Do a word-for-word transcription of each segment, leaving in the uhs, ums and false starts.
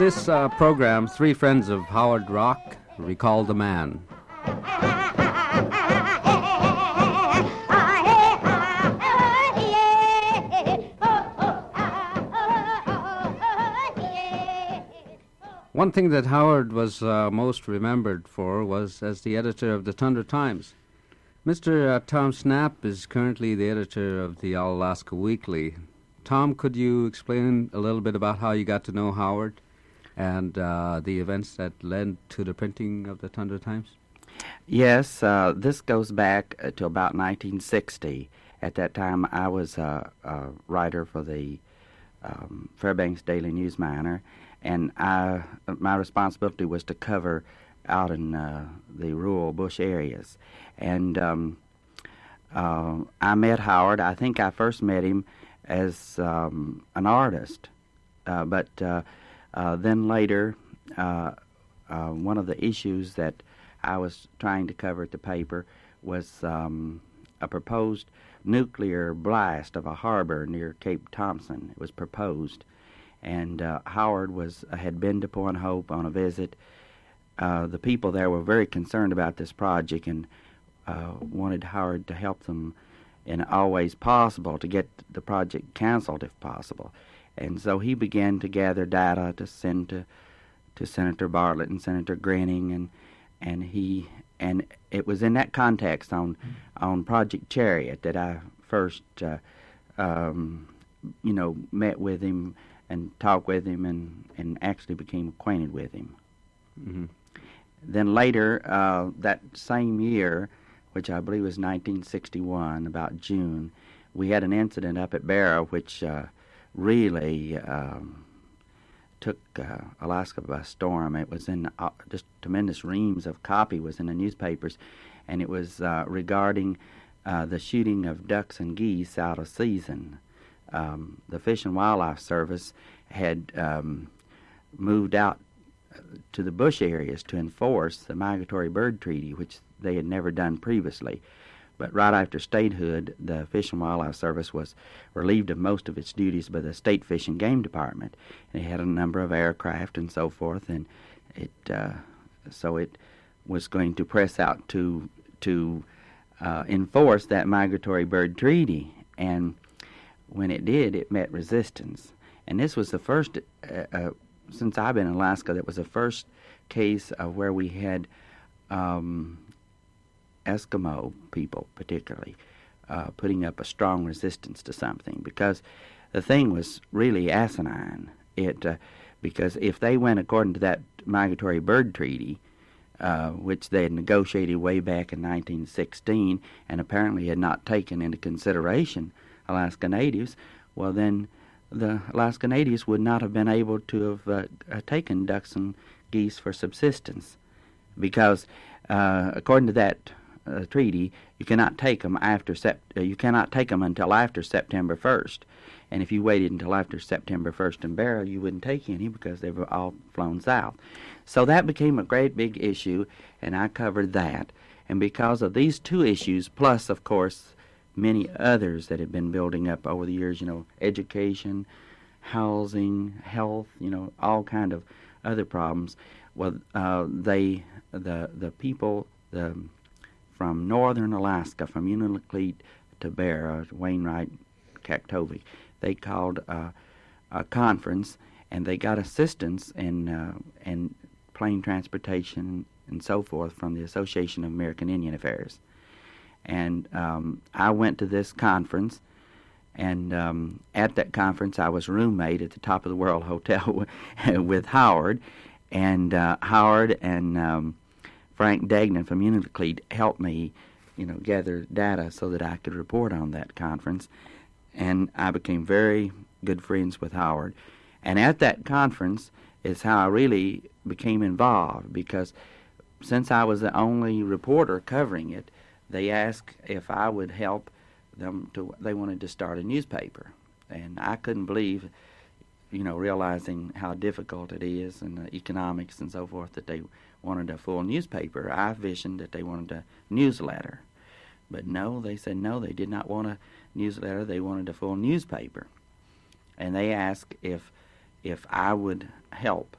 this uh, program, three friends of Howard Rock recall the man. One thing that Howard was uh, most remembered for was as the editor of the Tundra Times. Mister Uh, Tom Snap is currently the editor of the All-Alaska Weekly. Tom, could you explain a little bit about how you got to know Howard and uh, the events that led to the printing of the Tundra Times? Yes, uh, this goes back uh, to about nineteen sixty. At that time, I was uh, a writer for the um, Fairbanks Daily News-Miner, and I, my responsibility was to cover out in uh, the rural bush areas. And um, uh, I met Howard. I think I first met him as um, an artist, uh, but uh, uh, then later, uh, uh, one of the issues that I was trying to cover at the paper was um, a proposed nuclear blast of a harbor near Cape Thompson. It was proposed, and uh, Howard was had been to Point Hope on a visit. Uh, the people there were very concerned about this project and uh, wanted Howard to help them in all ways possible to get the project canceled if possible. And so he began to gather data to send to to Senator Bartlett and Senator Grinning, and and he and it was in that context on on Project Chariot that I first uh, um, you know met with him and talked with him and, and actually became acquainted with him. Mm-hmm. Then later, uh, that same year, which I believe was nineteen sixty-one, about June, we had an incident up at Barrow which uh, really um, took uh, Alaska by storm. It was in uh, just tremendous reams of copy was in the newspapers, and it was uh, regarding uh, the shooting of ducks and geese out of season. Um, the Fish and Wildlife Service had um, moved out to the bush areas to enforce the Migratory Bird Treaty, which they had never done previously. But right after statehood, the Fish and Wildlife Service was relieved of most of its duties by the State Fish and Game Department. And it had a number of aircraft and so forth, and it uh, so it was going to press out to to uh, enforce that Migratory Bird Treaty. And when it did, it met resistance. And this was the first, uh, uh, since I've been in Alaska, that was the first case of where we had um, Eskimo people, particularly, uh, putting up a strong resistance to something, because the thing was really asinine. It uh, because if they went according to that Migratory Bird Treaty, uh, which they had negotiated way back in nineteen sixteen, and apparently had not taken into consideration Alaska Natives, well then the Alaska Natives would not have been able to have uh, uh, taken ducks and geese for subsistence, because uh, according to that uh, treaty, you cannot take them after sept- uh, you cannot take them until after September first, and if you waited until after September first in Barrow, you wouldn't take any because they were all flown south. So that became a great big issue, and I covered that. And because of these two issues, plus of course many others that have been building up over the years, you know, education, housing, health, you know, all kind of other problems. Well, uh, they, the the people the, from northern Alaska, from Unalakleet to Barrow, Wainwright, Kaktovik, they called uh, a conference, and they got assistance in uh, in plane transportation and so forth from the Association of American Indian Affairs. And um, I went to this conference, and um, at that conference I was roommate at the Top of the World Hotel with Howard, and uh, Howard and um, Frank Degnan from Unalakleet helped me, you know, gather data so that I could report on that conference, and I became very good friends with Howard. And at that conference is how I really became involved, because since I was the only reporter covering it, they asked if I would help them to, they wanted to start a newspaper. And I couldn't believe, you know, realizing how difficult it is and the economics and so forth, that they wanted a full newspaper. I visioned that they wanted a newsletter. But no, they said no, they did not want a newsletter, they wanted a full newspaper. And they asked if if I would help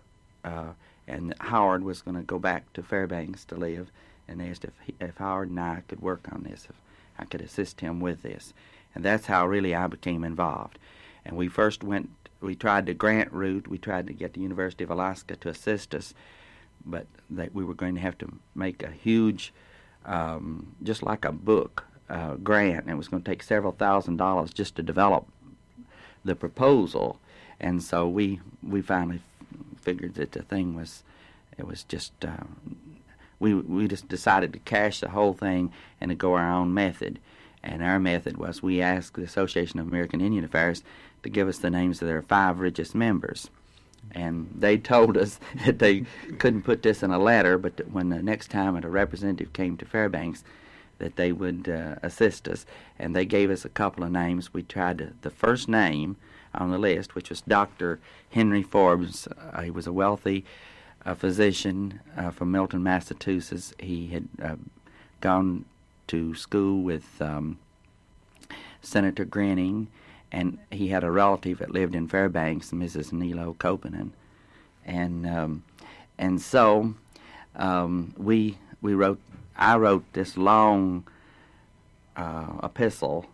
uh, and Howard was going to go back to Fairbanks to live, and asked if, he, if Howard and I could work on this, if I could assist him with this. And that's how really I became involved. And we first went, we tried the grant route, we tried to get the University of Alaska to assist us, but that we were going to have to make a huge, um, just like a book, uh, grant, and it was going to take several thousand dollars just to develop the proposal. And so we we finally figured that the thing was, it was just, uh, we we just decided to cash the whole thing and to go our own method. And our method was we asked the Association of American Indian Affairs to give us the names of their five richest members. And they told us that they couldn't put this in a letter, but that when the next time a representative came to Fairbanks, that they would uh, assist us. And they gave us a couple of names. We tried to, the first name on the list, which was Doctor Henry Forbes. Uh, he was a wealthy uh, physician uh, from Milton, Massachusetts. He had uh, gone to school with um, Senator Grinning, and he had a relative that lived in Fairbanks, Missus Nilo Copeland, and um, and so um, we we wrote. I wrote this long uh, epistle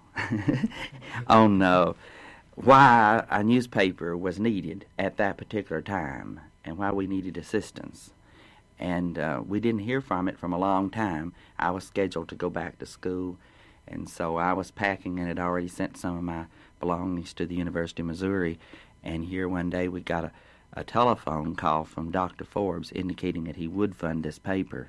on uh, why a newspaper was needed at that particular time and why we needed assistance. And uh, we didn't hear from it from a long time. I was scheduled to go back to school, and so I was packing and had already sent some of my belongings to the University of Missouri. And here one day we got a, a telephone call from Doctor Forbes indicating that he would fund this paper.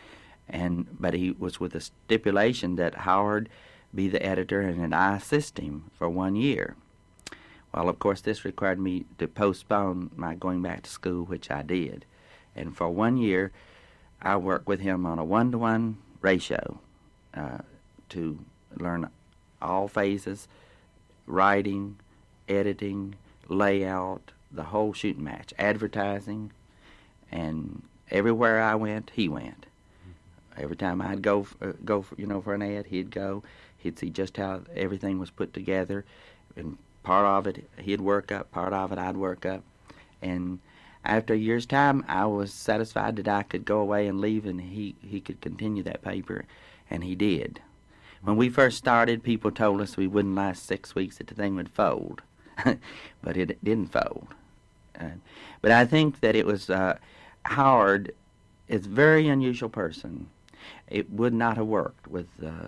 And but he was with a stipulation that Howard be the editor and that I assist him for one year. Well, of course, this required me to postpone my going back to school, which I did. And for one year, I worked with him on a one-to-one ratio uh, to learn all phases, writing, editing, layout, the whole shooting match, advertising, and everywhere I went, he went. Every time I'd go, uh, go for, you know, for an ad, he'd go. He'd see just how everything was put together, and part of it he'd work up, part of it I'd work up, and after a year's time, I was satisfied that I could go away and leave, and he, he could continue that paper, and he did. When we first started, people told us we wouldn't last six weeks, that the thing would fold, but it didn't fold. Uh, but I think that it was, uh, Howard is a very unusual person. It would not have worked with, uh,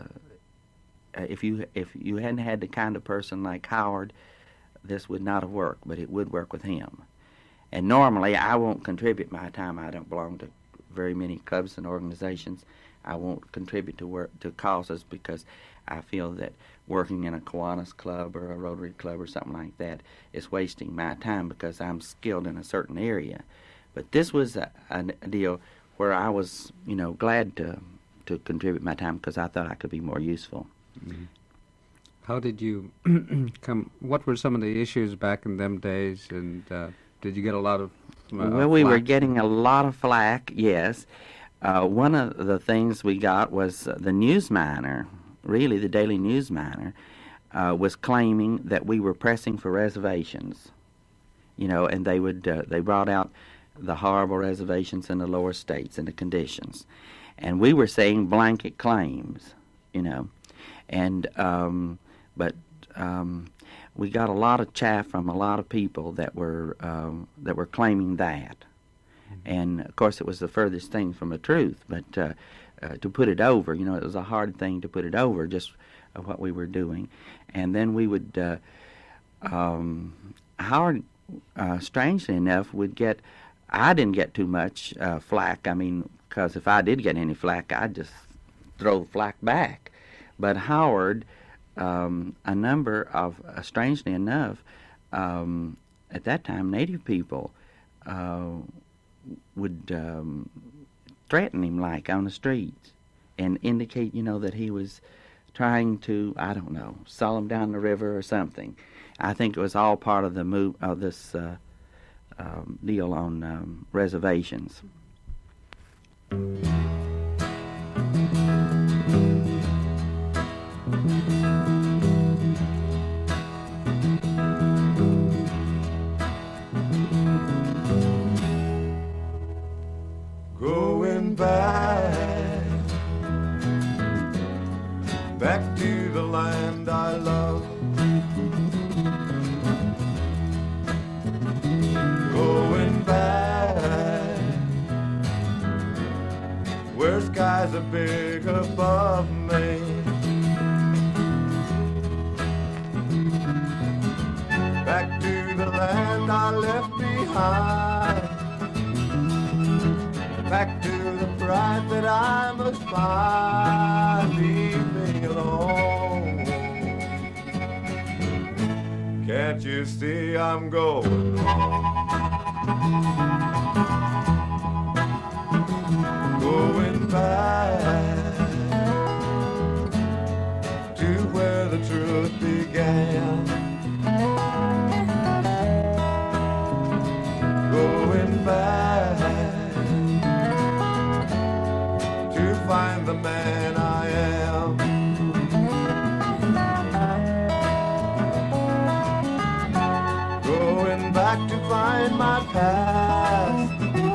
if you if you hadn't had the kind of person like Howard, this would not have worked, but it would work with him. And normally, I won't contribute my time. I don't belong to very many clubs and organizations. I won't contribute to work to causes because I feel that working in a Kiwanis club or a Rotary club or something like that is wasting my time because I'm skilled in a certain area. But this was a, a deal where I was, you know, glad to to contribute my time because I thought I could be more useful. Mm-hmm. How did you come? What were some of the issues back in them days, and uh, did you get a lot of? Uh, well, we flack? were getting a lot of flack. Yes, uh, one of the things we got was uh, the Newsminer. Really, the Daily Newsminer uh, was claiming that we were pressing for reservations. You know, and they would uh, they brought out the horrible reservations in the lower states and the conditions, and we were saying blanket claims. You know, and um, but um, we got a lot of chaff from a lot of people that were um, that were claiming that, mm-hmm. and of course it was the furthest thing from the truth. But uh, uh, to put it over, you know, it was a hard thing to put it over, just uh, what we were doing, and then we would uh, um, Howard, uh, strangely enough, would get. I didn't get too much uh, flack. I mean, because if I did get any flack, I'd just throw the flack back. But Howard, um, a number of, uh, strangely enough, um, at that time, Native people uh, would um, threaten him, like, on the streets and indicate, you know, that he was trying to, I don't know, sell him down the river or something. I think it was all part of the move of this uh, um, deal on um, reservations. back to the land I love. Going back where skies are big above me. Back to the land I left behind. Back to the pride that I must find. Leave me alone. Can't you see I'm going home? Going back to where the truth began. Going back to find the man I am. Going back to find my past,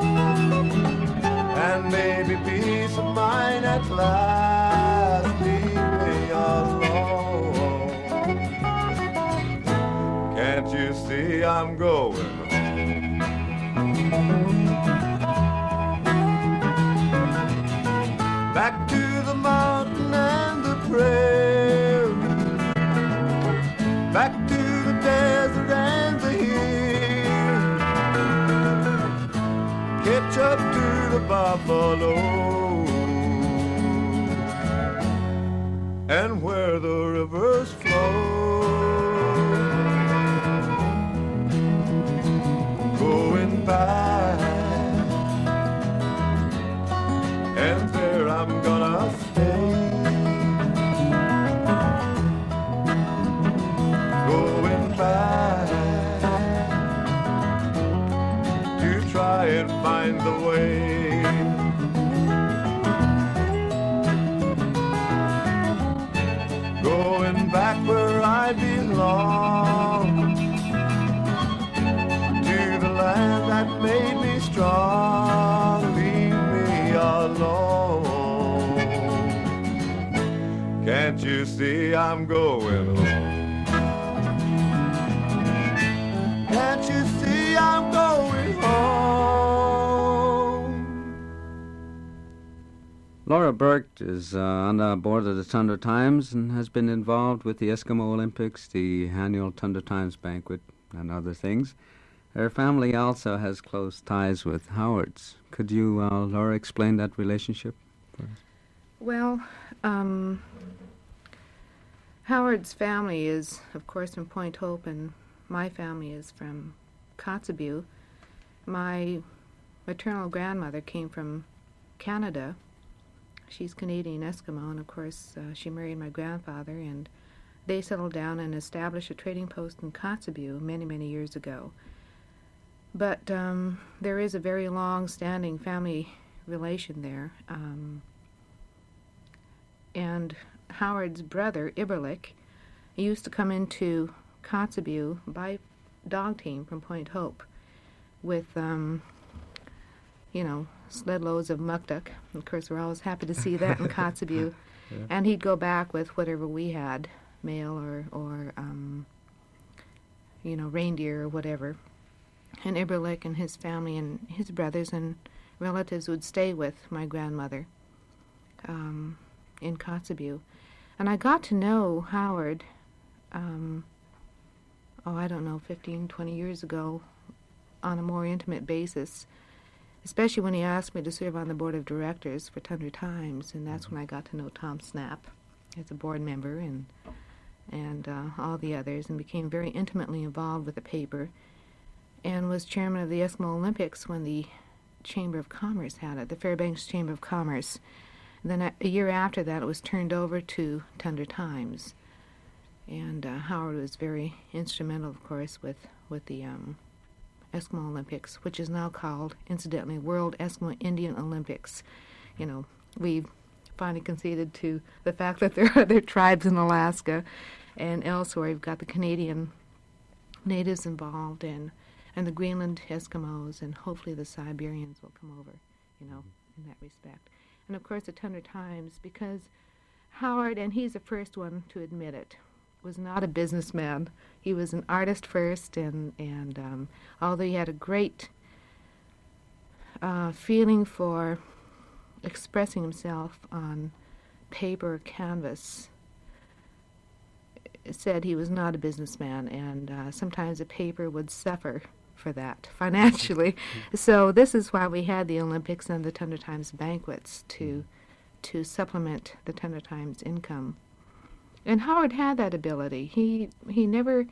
and maybe peace of mind at last. Leave me alone. Can't you see I'm going home? Back to the mountain and the prairie, back to the desert and the hill, catch up to the buffalo, and where the rivers flow. Going back, and there I'm gonna stay. Going back to try and find the way. Going back where I belong, to the land that made me strong. Leave me alone. Can't you see I'm going home? Can't you see I'm going home? Laura Burke is uh, on the board of the Tundra Times and has been involved with the Eskimo Olympics, the annual Tundra Times banquet, and other things. Her family also has close ties with Howard's. Could you, uh, Laura, explain that relationship for us? Well, um, Howard's family is, of course, from Point Hope, and my family is from Kotzebue. My maternal grandmother came from Canada. She's Canadian Eskimo, and of course, uh, she married my grandfather, and they settled down and established a trading post in Kotzebue many, many years ago. But um, there is a very long-standing family relation there. Um, and Howard's brother, Iberlik, used to come into Kotzebue by dog team from Point Hope with, um, you know, sled loads of muktuk. Of course, we're always happy to see that in Kotzebue. Yeah. And he'd go back with whatever we had, mail or, or um, you know, reindeer or whatever. And Iberlik and his family and his brothers and relatives would stay with my grandmother um, in Kotzebue. And I got to know Howard, um, oh, I don't know, fifteen, twenty years ago on a more intimate basis, especially when he asked me to serve on the board of directors for Tundra Times, and that's when I got to know Tom Snap as a board member and, and uh, all the others, and became very intimately involved with the paper, and was chairman of the Eskimo Olympics when the Chamber of Commerce had it, the Fairbanks Chamber of Commerce. And then a, a year after that, it was turned over to Tundra Times. And uh, Howard was very instrumental, of course, with, with the um, Eskimo Olympics, which is now called, incidentally, World Eskimo Indian Olympics. You know, we've finally conceded to the fact that there are other tribes in Alaska and elsewhere. We've got the Canadian natives involved, and and the Greenland Eskimos, and hopefully the Siberians will come over, you know, in that respect. And of course the Tundra Times, because Howard, and he's the first one to admit it, was not a businessman. He was an artist first, and, and um, although he had a great uh, feeling for expressing himself on paper or canvas, said he was not a businessman, and uh, sometimes the paper would suffer for that financially. So this is why we had the Olympics and the Tundra Times banquets, to to supplement the Tundra Times income. And Howard had that ability. He he never,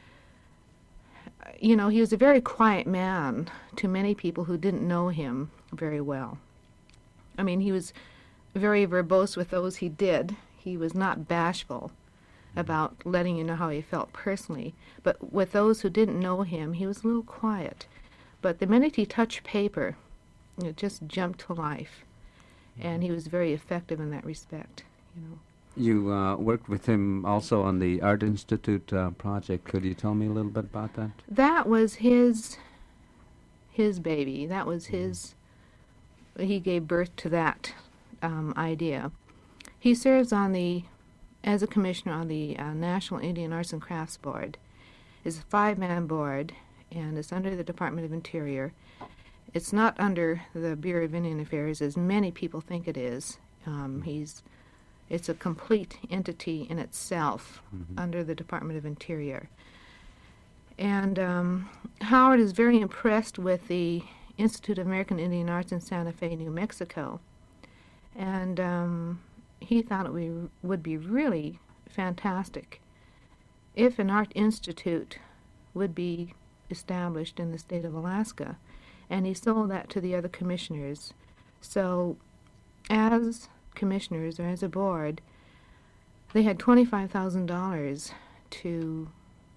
you know, he was a very quiet man to many people who didn't know him very well. I mean, he was very verbose with those he did. He was not bashful about letting you know how he felt personally. But with those who didn't know him, he was a little quiet. But the minute he touched paper, it just jumped to life. And he was very effective in that respect, you know. You uh, worked with him also on the Art Institute uh, project. Could you tell me a little bit about that? That was his his baby. That was his, he gave birth to that um, idea. He serves on the, as a commissioner on the uh, National Indian Arts and Crafts Board. It's a five-man board, and it's under the Department of Interior. It's not under the Bureau of Indian Affairs, as many people think it is. Um, he's, it's a complete entity in itself, mm-hmm. under the Department of Interior. And um, Howard is very impressed with the Institute of American Indian Arts in Santa Fe, New Mexico. And um, he thought it would, would be really fantastic if an art institute would be established in the state of Alaska. And he sold that to the other commissioners. So as commissioners, or as a board, they had twenty-five thousand dollars to,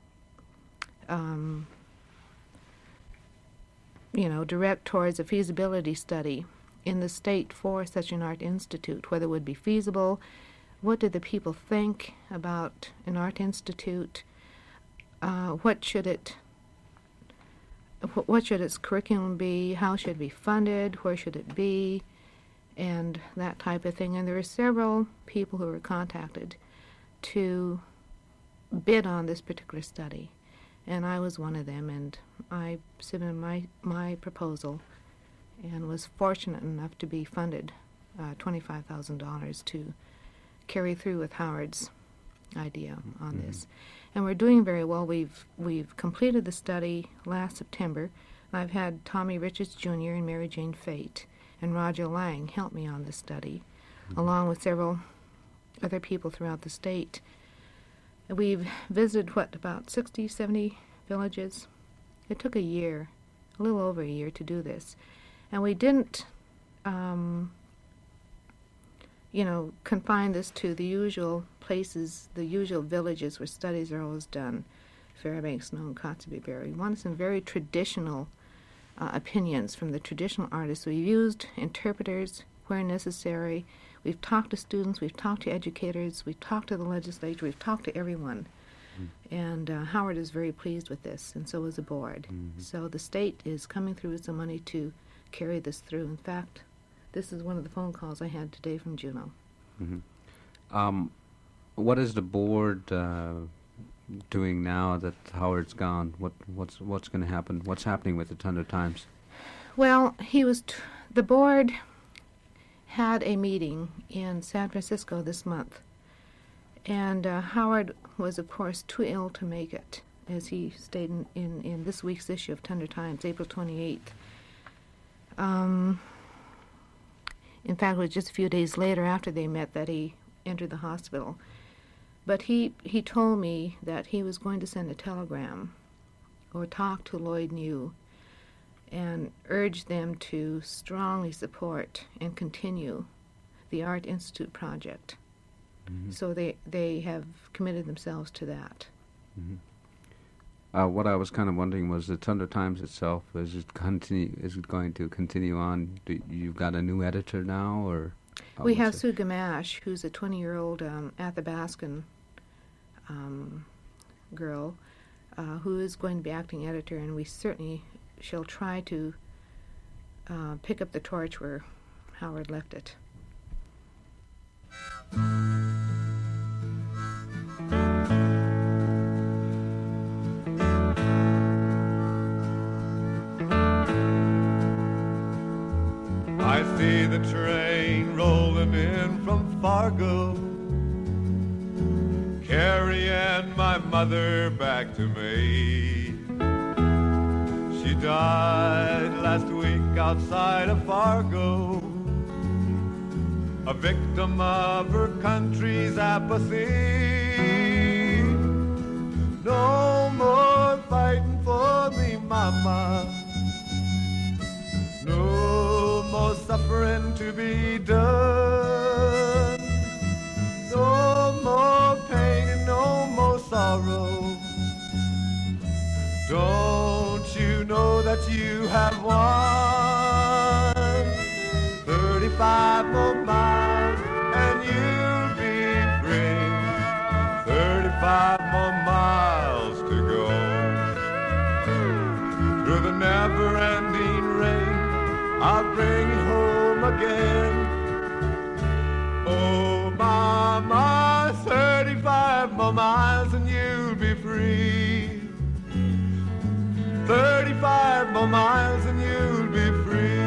um, you know, direct towards a feasibility study in the state for such an art institute, whether it would be feasible, what did the people think about an art institute, uh, what should it what should its curriculum be, how should it be funded, where should it be, and that type of thing. And there were several people who were contacted to bid on this particular study, and I was one of them, and I submitted my, my proposal and was fortunate enough to be funded uh, twenty-five thousand dollars to carry through with Howard's idea on mm-hmm. this. And we're doing very well. We've we've completed the study last September. I've had Tommy Richards Junior and Mary Jane Fate and Roger Lang help me on this study, mm-hmm. along with several other people throughout the state. We've visited, what, about sixty, seventy villages? It took a year, a little over a year to do this. And we didn't, um, you know, confine this to the usual places, the usual villages where studies are always done, Fairbanks, Snow, Kotzebue, Berry. We wanted some very traditional uh, opinions from the traditional artists. We've used interpreters where necessary. We've talked to students, we've talked to educators, we've talked to the legislature, we've talked to everyone. Mm-hmm. And uh, Howard is very pleased with this, and so is the board. Mm-hmm. So the state is coming through with some money to carry this through. In fact, this is one of the phone calls I had today from Juneau. Mm-hmm. Um, what is the board uh, doing now that Howard's gone? What what's what's going to happen? What's happening with the Tundra Times? Well, he was t- the board had a meeting in San Francisco this month, and uh, Howard was, of course, too ill to make it, as he stated in, in, in this week's issue of Tundra Times, April twenty-eighth. Um, in fact, it was just a few days later after they met that he entered the hospital. But he, he told me that he was going to send a telegram or talk to Lloyd New and urge them to strongly support and continue the Art Institute project. Mm-hmm. So they, they have committed themselves to that. Mm-hmm. Uh, what I was kind of wondering was the Tundra Times itself, is it continue? Is it going to continue on? Do you've got a new editor now, or? We have Sue Gamache, who's a twenty-year-old um, Athabascan um, girl, uh, who is going to be acting editor, and we certainly shall try to uh, pick up the torch where Howard left it. the train rolling in from Fargo, carrying my mother back to me. She died last week outside of Fargo, a victim of her country's apathy. No more fighting for me, mama. No more suffering to be done. No more pain and no more sorrow. Don't you know that you have won? Thirty-five more miles and you'll be free. Thirty-five more miles to go. Through the never-ending rain, I'll bring you home again. Oh, mama, thirty-five more miles and you'll be free. Thirty-five more miles and you'll be free.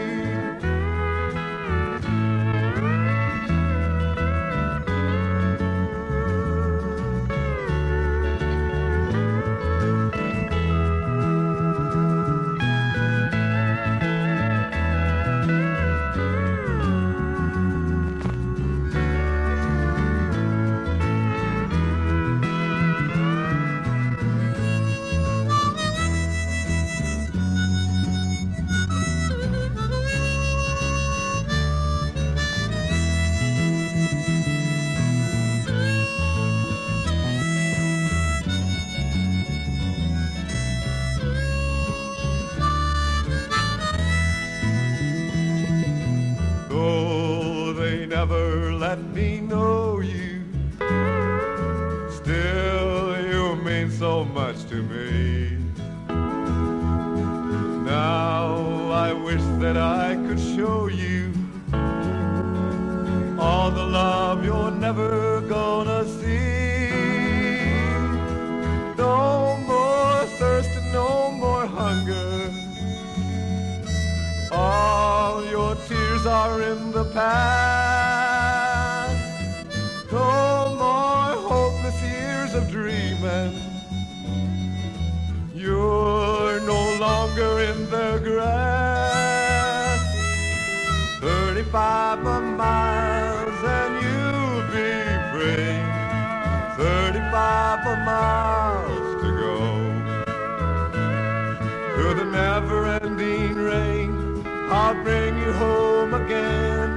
Never let me know you, still you mean so much to me. Now I wish that I could show you all the love you're never gonna see. No more thirst and no more hunger. All your tears are in the past. No more hopeless years of dreaming. You're no longer in the grass. Thirty-five more miles and you'll be free. Thirty-five more miles to go. Through the never-ending rain, I'll bring you home again.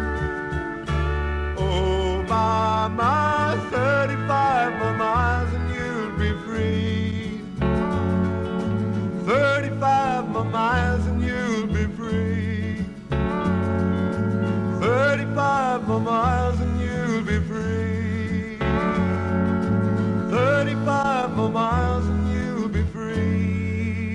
Oh, mama, thirty-five more miles and you'll be free. Thirty-five more miles and you'll be free. Thirty-five more miles and you'll be free. Thirty-five more miles and you'll be free.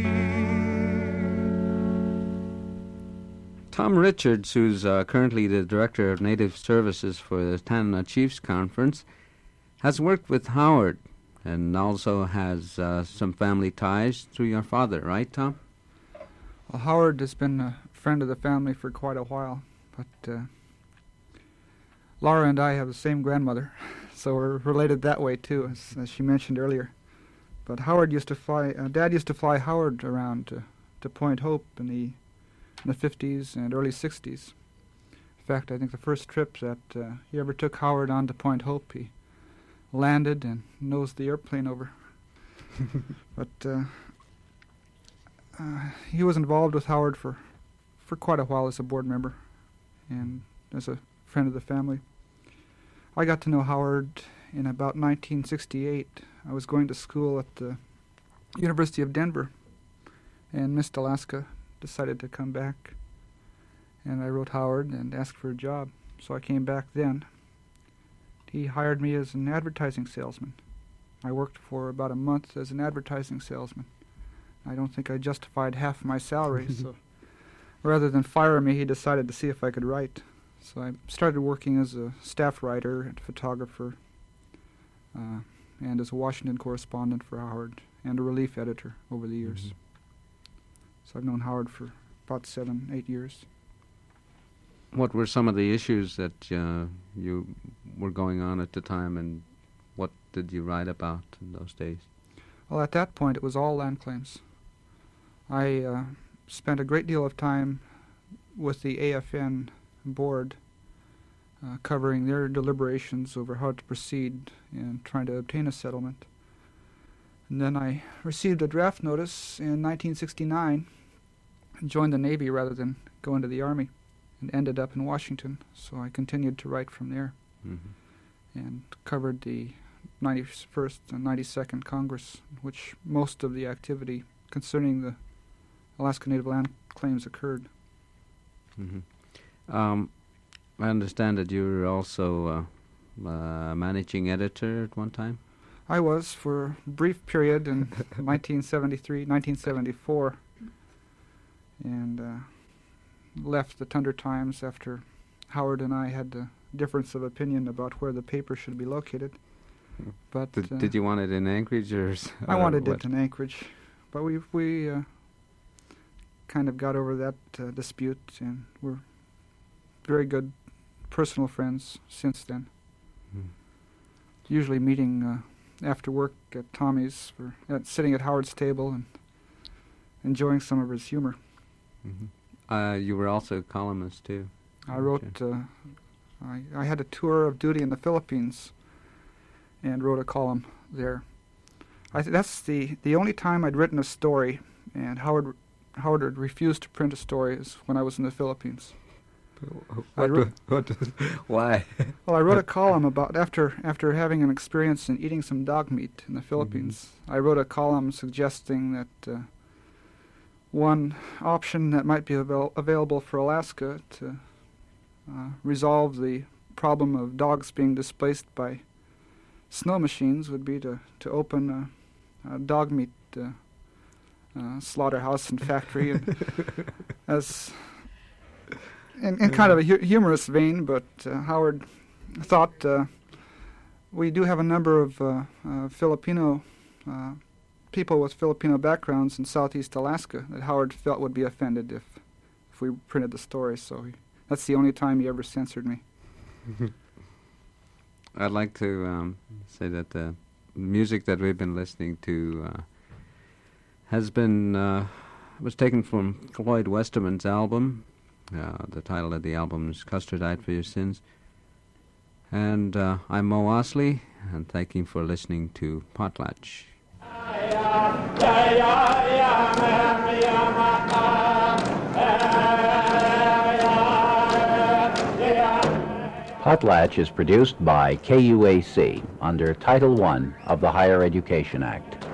Tom Richards, who's uh, currently the Director of Native Services for the Tanana Chiefs Conference, has worked with Howard and also has uh, some family ties through your father, right, Tom? Well, Howard has been a friend of the family for quite a while, but uh, Laura and I have the same grandmother, so we're related that way too, as, as she mentioned earlier. But Howard used to fly, uh, Dad used to fly Howard around to, to Point Hope in the in the fifties and early sixties. In fact, I think the first trip that uh, he ever took Howard on to Point Hope, he landed and nosed the airplane over. But uh, uh, he was involved with Howard for, for quite a while as a board member and as a friend of the family. I got to know Howard in about nineteen sixty-eight. I was going to school at the University of Denver, and Miss Alaska decided to come back, and I wrote Howard and asked for a job, so I came back then. He hired me as an advertising salesman. I worked for about a month as an advertising salesman. I don't think I justified half my salary, so rather than fire me, he decided to see if I could write. So I started working as a staff writer and photographer, uh, and as a Washington correspondent for Howard, and a relief editor over the years. Mm-hmm. So I've known Howard for about seven, eight years. what were some of the issues that uh, you were going on at the time, and what did you write about in those days? Well, at that point, it was all land claims. I uh, spent a great deal of time with the A F N board uh, covering their deliberations over how to proceed in trying to obtain a settlement. And then I received a draft notice in nineteen sixty-nine and joined the Navy rather than go into the Army, and ended up in Washington. So I continued to write from there, mm-hmm. and covered the ninety-first and ninety-second Congress, in which most of the activity concerning the Alaska Native land claims occurred. Mm-hmm. Um, I understand that you were also uh, uh, managing editor at one time? I was for a brief period in nineteen seventy-three, nineteen seventy-four, and uh, left the Tundra Times after Howard and I had a difference of opinion about where the paper should be located. But Did, uh, did you want it in Anchorage or? s- I or wanted what? it in Anchorage, but we we uh, kind of got over that uh, dispute, and we're very good personal friends since then. Hmm. Usually meeting uh, after work at Tommy's, for at, sitting at Howard's table and enjoying some of his humor. Mm-hmm. Uh, you were also a columnist too. I wrote. Uh, I I had a tour of duty in the Philippines, and wrote a column there. I th- that's the the only time I'd written a story, and Howard Howard had refused to print a story is when I was in the Philippines. I What? wrote- do- what? do- Why? Well, I wrote a column about after after having an experience in eating some dog meat in the Philippines. I wrote a column suggesting that uh, one option that might be avail- available for Alaska to uh, resolve the problem of dogs being displaced by snow machines would be to, to open a, a dog meat uh, uh, slaughterhouse and factory, and as in, in kind of a hu- humorous vein. But uh, Howard thought uh, we do have a number of uh, uh, Filipino uh, people with Filipino backgrounds in Southeast Alaska that Howard felt would be offended if if we printed the story. So he, that's the only time he ever censored me. I'd like to um, say that the music that we've been listening to uh, has been uh, was taken from Floyd Westerman's album. Uh, the title of the album is "Custer Died for Your Sins." And uh, I'm Mo Osley, and thank you for listening to Potlatch. Potlatch is produced by K U A C under Title one of the Higher Education Act.